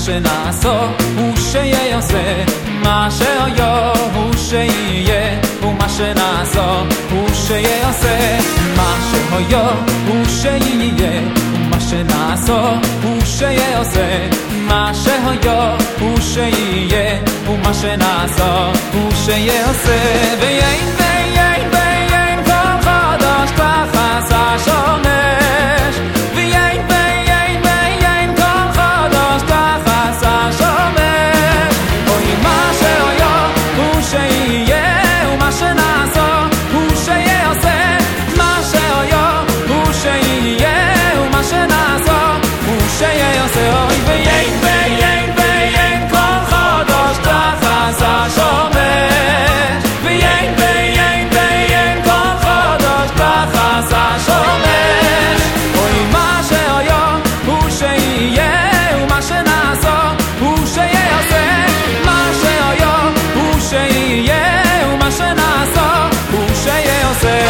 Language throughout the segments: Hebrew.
שנעשו הוא שיעשה, מה שהיה הוא שיהיה, ומה שנעשו הוא שיעשה, מה שהיה הוא שיהיה, ומה שנעשו הוא שיעשה, מה שהיה הוא שיהיה, ומה שנעשו הוא שיעשה. ויין ויין ויין כל חדש תחת השמש, ויין ויין ויין כל חדש תחת השמש. אוי מה שהיה הוא שיהיה, ומה שנעשו הוא שיעשה, מה שהיה הוא שיהיה, ומה שנעשו הוא שיעשה. אוי ויין ויין ויין כל חדש תחת השמש, ויין ויין ויין כל חדש תחת השמש. אוי מה שהיה הוא שיהיה, ומה שנעשו הוא שיעשה, מה שהיה הוא שיהיה, ומה שנעשו הוא שיעשה.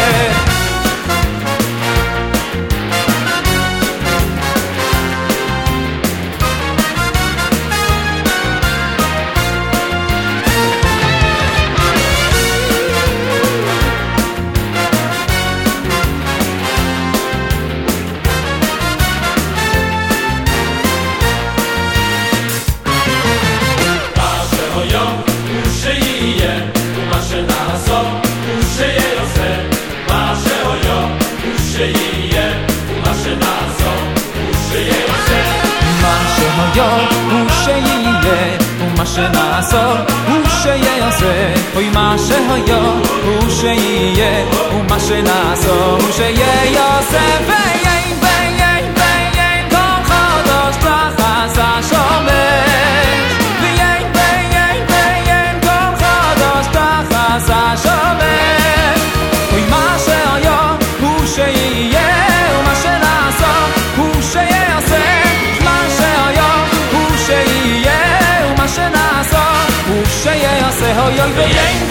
ומה שנעשו הוא שיעשה, אוי מה שהיה הוא שיהיה, ומה שנעשו הוא שיעשה. ויין ויין ויין כל חדש תחת השמש, ויין ויין ויין כל חדש תחת השמש. אוי מה שהיה הוא שיהיה, ומה שנעשו הוא שיעשה, מה שהיה הוא שיהיה, ומה שנעשו הוא שיעשה. אוי אוי ויין